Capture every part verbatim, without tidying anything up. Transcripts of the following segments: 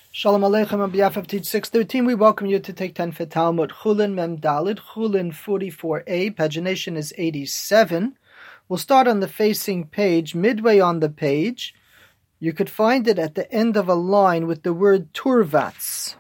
Shalom Aleichem. On behalf of Teach six thirteen, we welcome you to take ten for Talmud. Chulin Mem Dalid, Chulin forty-four a, pagination is eighty-seven. We'll start on the facing page. Midway on the page, you could find it at the end of a line with the word Turvatz.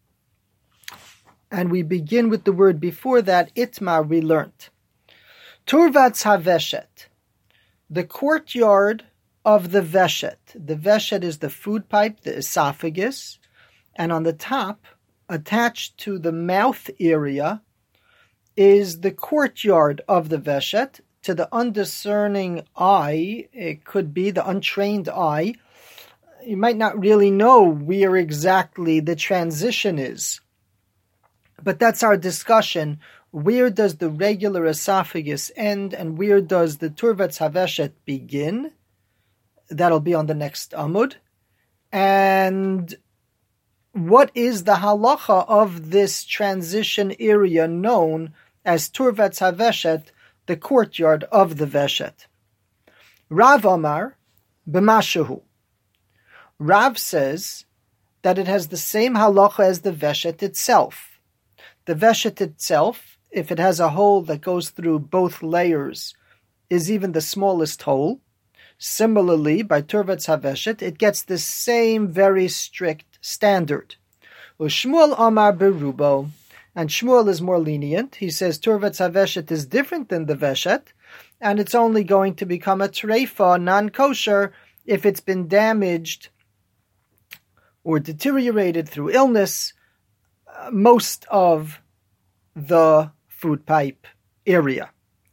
And we begin with the word before that, Itmar, we learnt. Turvatz HaVeshet, the courtyard of the Veshet. The Veshet is the food pipe, the esophagus, and on the top, attached to the mouth area, is the courtyard of the Veshet. To the undiscerning eye, it could be the untrained eye, you might not really know where exactly the transition is. But that's our discussion. Where does the regular esophagus end and where does the Turvatz HaVeshet begin? That'll be on the next Amud. And what is the halacha of this transition area known as Turvatz HaVeshet, the courtyard of the Veshet? Rav Omar, b'mashahu. Rav says that it has the same halacha as the Veshet itself. The Veshet itself, if it has a hole that goes through both layers, is even the smallest hole. Similarly, by Turvatz HaVeshet, it gets the same very strict standard. Shmuel Amar Berubo, and Shmuel is more lenient. He says Turvatz HaVeshet is different than the Veshet, and it's only going to become a treifa, non-kosher, if it's been damaged or deteriorated through illness, uh, most of the food pipe area.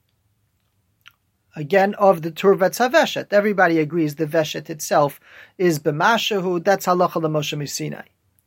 Again, of the Turvatz HaVeshet. Everybody agrees the Veshet itself is b'mashahu. That's halacha l'Moshe Misinai.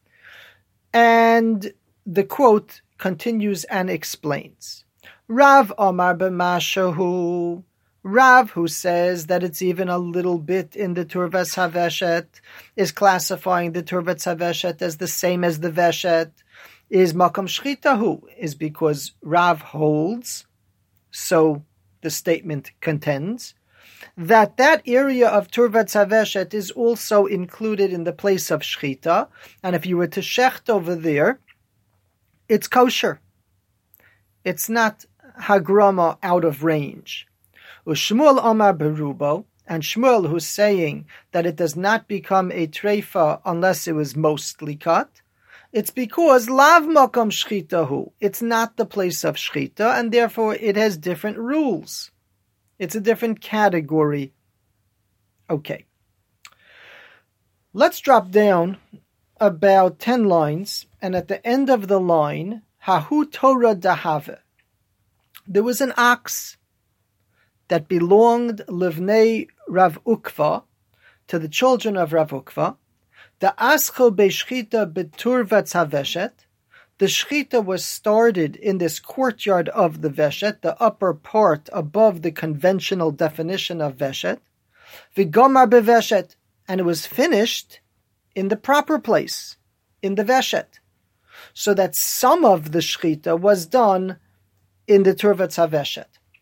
And the quote continues and explains. Rav Omar b'mashahu. Rav, who says that it's even a little bit in the Turvatz HaVeshet, is classifying the Turvatz HaVeshet as the same as the Veshet, is makom shchitahu, is because Rav holds, so the statement contends, that that area of Turvatz HaVeshet is also included in the place of Shchita, and if you were to shecht over there, it's kosher. It's not hagrama out of range. Ushmuel Amar Berubo, and Shmuel who's saying that it does not become a treifa unless it was mostly cut, it's because lav makom shchitahu. It's not the place of shchita, and therefore it has different rules. It's a different category. Okay. Let's drop down about ten lines, and at the end of the line, hahu Torah dahave. There was an ox that belonged livnei Rav Ukva, to the children of Rav Ukva. The ascho be'shchita beturvatz haveshet. The shchita was started in this courtyard of the veshet, the upper part above the conventional definition of veshet. V'gomar beveshet, and it was finished in the proper place, in the veshet, so that some of the shchita was done in the turvatz haveshet.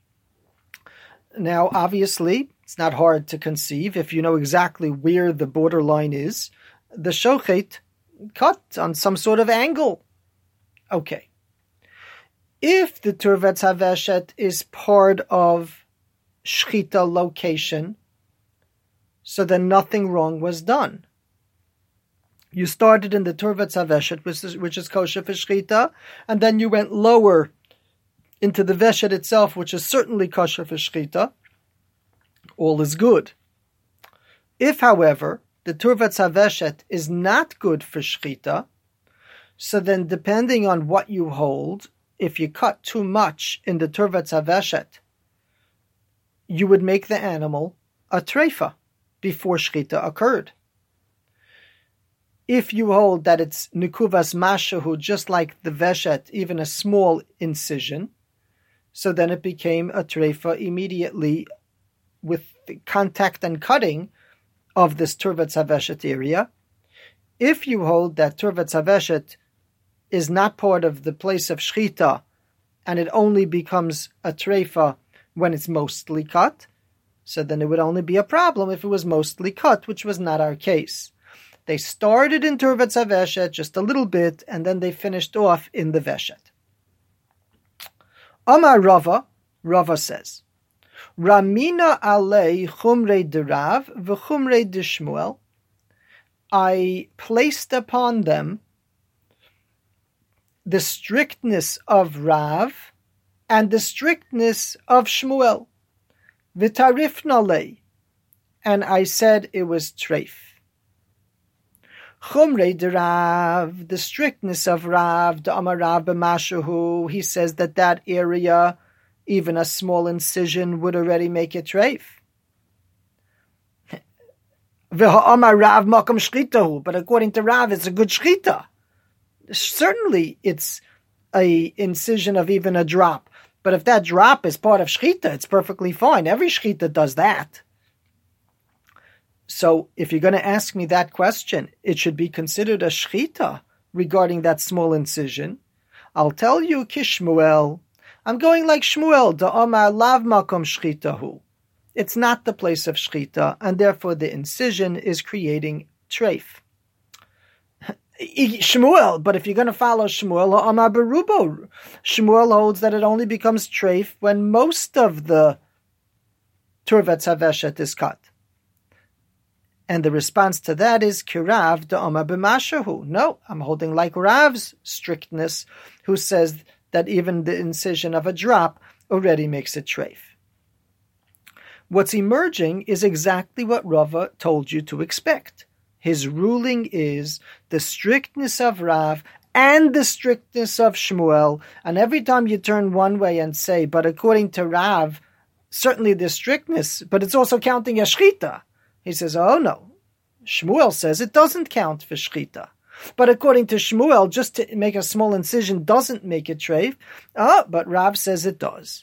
Now, obviously, it's not hard to conceive if you know exactly where the borderline is. The shochet cut on some sort of angle. Okay. If the Turvatz HaVeshet is part of Shchita location, so then nothing wrong was done. You started in the Turvatz HaVeshet, which is, which is kosher for Shchita, and then you went lower into the Veshet itself, which is certainly kosher for Shchita. All is good. If, however, the Turvatz HaVeshet is not good for Shchita, so then depending on what you hold, if you cut too much in the Turvatz HaVeshet, you would make the animal a treifa before Shchita occurred. If you hold that it's nikuvas mashahu, just like the Veshet, even a small incision, so then it became a treifa immediately with contact and cutting of this Turvatz HaVeshet area. If you hold that Turvatz HaVeshet is not part of the place of Shchita, and it only becomes a treifa when it's mostly cut, so then it would only be a problem if it was mostly cut, which was not our case. They started in Turvat Saveshet just a little bit, and then they finished off in the Veshet. Amar Rava, Rava says, Ramina alei chumrei de Rav v'chumrei de Shmuel. I placed upon them the strictness of Rav and the strictness of Shmuel. V'tarifna lei. And I said it was treif. Chumrei de Rav, the strictness of Rav, the Amar Rav b'mashahu, he says that that area, even a small incision, would already make it treif. V'ha'amar Rav makam shchitahu, but according to Rav, it's a good shchita. Certainly, it's a incision of even a drop. But if that drop is part of shchita, it's perfectly fine. Every shchita does that. So if you're going to ask me that question, it should be considered a shchita regarding that small incision. I'll tell you, Kishmuel, I'm going like Shmuel, da Amar lav makom shchitahu. It's not the place of shchita, and therefore the incision is creating treif. Shmuel, but if you're going to follow Shmuel, Amar berubo, Shmuel holds that it only becomes treif when most of the Turvat Saveshet is cut. And the response to that is Kirav da Amar b'mashahu. No, I'm holding like Rav's strictness, who says that even the incision of a drop already makes it treif. What's emerging is exactly what Rava told you to expect. His ruling is the strictness of Rav and the strictness of Shmuel. And every time you turn one way and say, but according to Rav, certainly the strictness, but it's also counting as shchita. He says, oh no, Shmuel says it doesn't count for shchita. But according to Shmuel, just to make a small incision doesn't make it treif. Oh, but Rav says it does.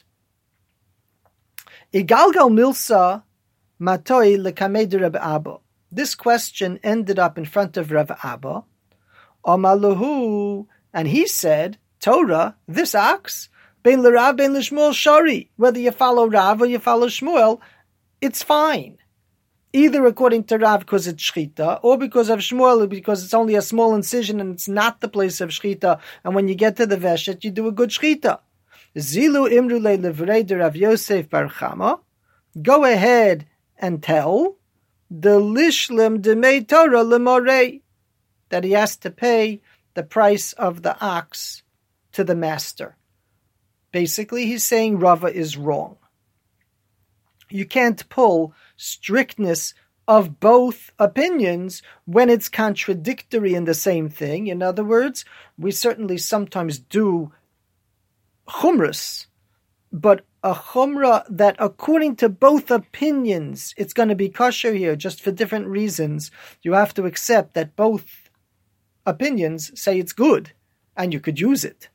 Igalgal milsa matoi lekamei Reb Abba. This question ended up in front of Rav Abba. Amaluhu, and he said, Torah, this ox, ben l'Rav, ben l'Shmuel shari. Whether you follow Rav or you follow Shmuel, it's fine. Either according to Rav because it's shchita, or because of Shmuel because it's only a small incision and it's not the place of shchita. And when you get to the veshet, you do a good shchita. Zilu imru le livrei de Rav Yosef bar Chama. Go ahead and tell the lishlim demei Torah lemorei, that he has to pay the price of the ox to the master. Basically, he's saying Rava is wrong. You can't pull strictness of both opinions when it's contradictory in the same thing. In other words, we certainly sometimes do chumras, but a chumrah that according to both opinions, it's going to be kosher here just for different reasons. You have to accept that both opinions say it's good and you could use it.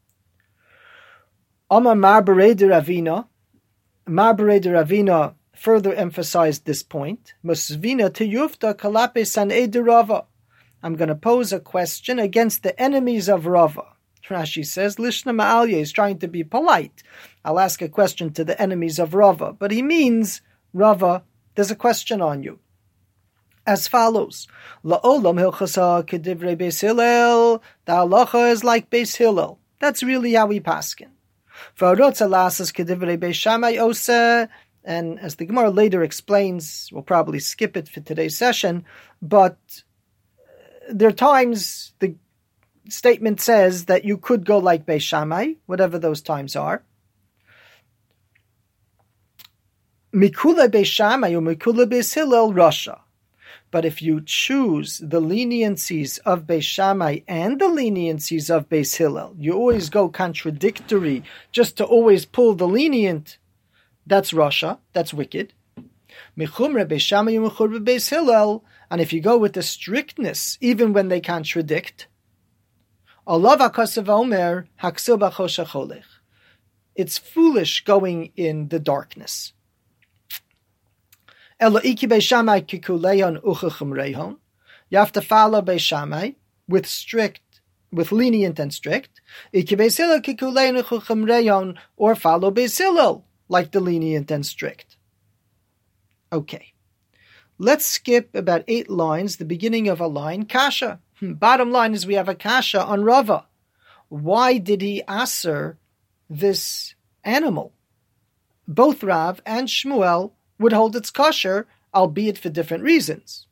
Amar Marbarei de Ravina, Marbarei de Ravina further emphasized this point. Musvina tiyufta kalape sanei de Rava. I'm going to pose a question against the enemies of Rava. Rashi says, Lishna Ma'alya is trying to be polite. I'll ask a question to the enemies of Rava. But he means, Rava, there's a question on you. As follows. La'olam hilchasa kedivrei Beis Hillel. The halacha is like Beis Hillel. That's really how we paskin. V'arotza lasas kedivrei Beis Shammai oseh. And as the Gemara later explains, we'll probably skip it for today's session, but there are times the statement says that you could go like Beis Shammai, whatever those times are. Mikula Beis Shammai or Mikula Beis Hillel Rasha. But if you choose the leniencies of Beis Shammai and the leniencies of Beis Hillel, you always go contradictory just to always pull the lenient. That's Rasha, that's wicked. Mechumre Beis Shammai u'mechumre Beis Hillel, and if you go with the strictness, even when they contradict, Alav hakasav omer haksil b'chosha cholech. It's foolish going in the darkness. Elo iki Beis Shammai kikuleyon uchachumreihon. You have to follow Beis Shammai with strict, with lenient and strict. Iki Beis Hillel kikuleyon uchachumreihon, or follow Beis Hillel like the lenient and strict. Okay. Let's skip about eight lines, the beginning of a line, kasha. Bottom line is we have a kasha on Rava. Why did he aser this animal? Both Rav and Shmuel would hold it's kosher, albeit for different reasons.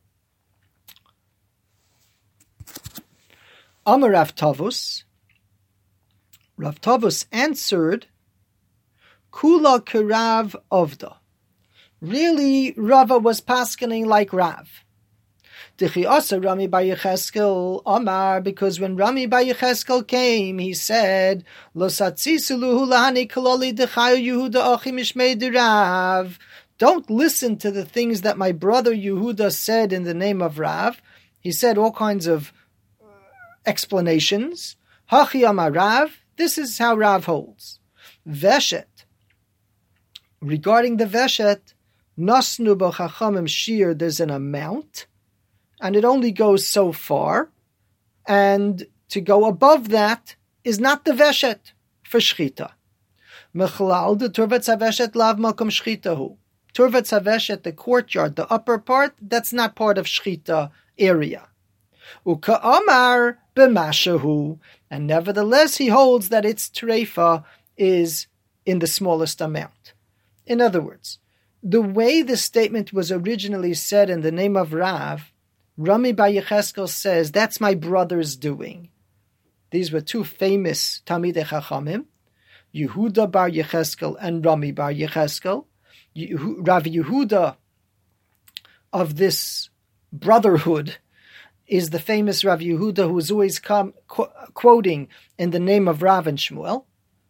Amar Rav Tavus. Rav Tavus answered, Kula kerav ovda. Really, Rava was paskening like Rav. Dichi asa Rami bar Yecheskel Amar, because when Rami bar Yecheskel came, he said, Lo satzisuluhu lahani kaloli dechayu Yehuda achim ishmei derav. Don't listen to the things that my brother Yehuda said in the name of Rav. He said all kinds of explanations. Hachi amar Rav. This is how Rav holds. Veshet. Regarding the Veshet, Nasnu b'chachamim shir, there's an amount, and it only goes so far, and to go above that is not the Veshet for Shchita. Mechlal, the Turvet Saveshet lav makom Shchitahu. Turvet Saveshet, the courtyard, the upper part, that's not part of Shchita area. Uka Amar b'mashahu, and nevertheless he holds that its treifa is in the smallest amount. In other words, the way the statement was originally said in the name of Rav, Rami bar Yecheskel says, that's my brother's doing. These were two famous Talmidei Chachamim, Yehuda bar Yecheskel and Rami bar Yecheskel. Rav Yehuda of this brotherhood is the famous Rav Yehuda who is always com- qu- quoting in the name of Rav and Shmuel.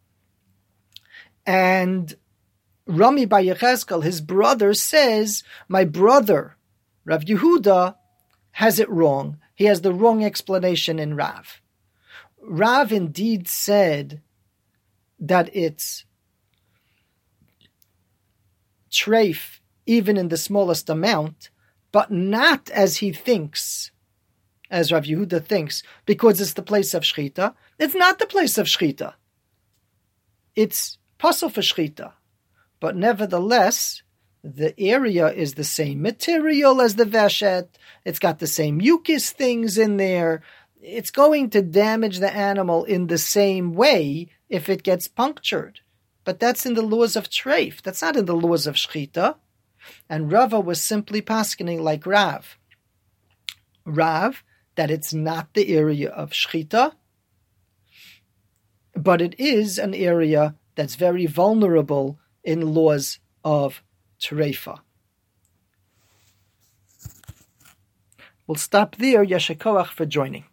And Rami bar Yecheskel, his brother, says, my brother, Rav Yehuda, has it wrong. He has the wrong explanation in Rav. Rav indeed said that it's treif, even in the smallest amount, but not as he thinks, as Rav Yehuda thinks, because it's the place of Shchita. It's not the place of Shchita. It's pasul for Shchita. But nevertheless, the area is the same material as the Veshet. It's got the same mucus things in there. It's going to damage the animal in the same way if it gets punctured. But that's in the laws of treif. That's not in the laws of Shchita. And Rava was simply paskening like Rav. Rav, that it's not the area of Shchita, but it is an area that's very vulnerable in laws of Treifa. We'll stop there. Yesher Koach for joining.